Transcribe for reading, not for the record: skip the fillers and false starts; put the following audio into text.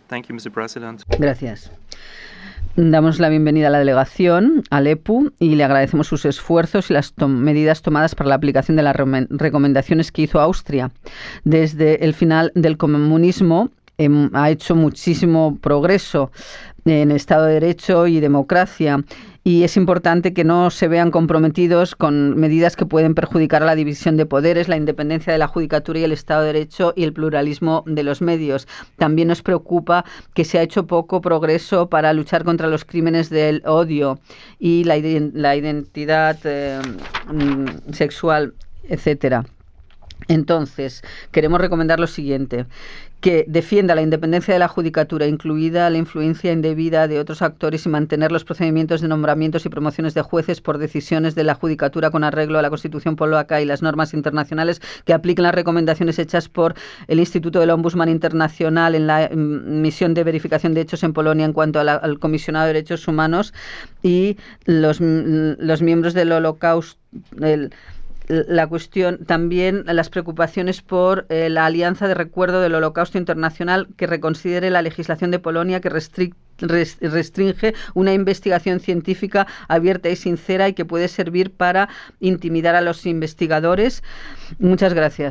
Thank you, Mr. President. Gracias. Damos la bienvenida a la delegación, al EPU, y le agradecemos sus esfuerzos y las medidas tomadas para la aplicación de las recomendaciones que hizo Austria. Desde el final del comunismo ha hecho muchísimo progreso en Estado de Derecho y democracia, y es importante que no se vean comprometidos con medidas que pueden perjudicar a la división de poderes, la independencia de la judicatura y el Estado de Derecho y el pluralismo de los medios. También nos preocupa que se ha hecho poco progreso para luchar contra los crímenes del odio y la identidad sexual, etcétera. Entonces, queremos recomendar lo siguiente: que defienda la independencia de la judicatura, incluida la influencia indebida de otros actores, y mantener los procedimientos de nombramientos y promociones de jueces por decisiones de la judicatura con arreglo a la Constitución polaca y las normas internacionales, que apliquen las recomendaciones hechas por el Instituto del Ombudsman Internacional en la misión de verificación de hechos en Polonia en cuanto a al Comisionado de Derechos Humanos y los miembros del Holocausto. La cuestión, también las preocupaciones por la Alianza de Recuerdo del Holocausto Internacional, que reconsidere la legislación de Polonia que restringe una investigación científica abierta y sincera y que puede servir para intimidar a los investigadores. Muchas gracias.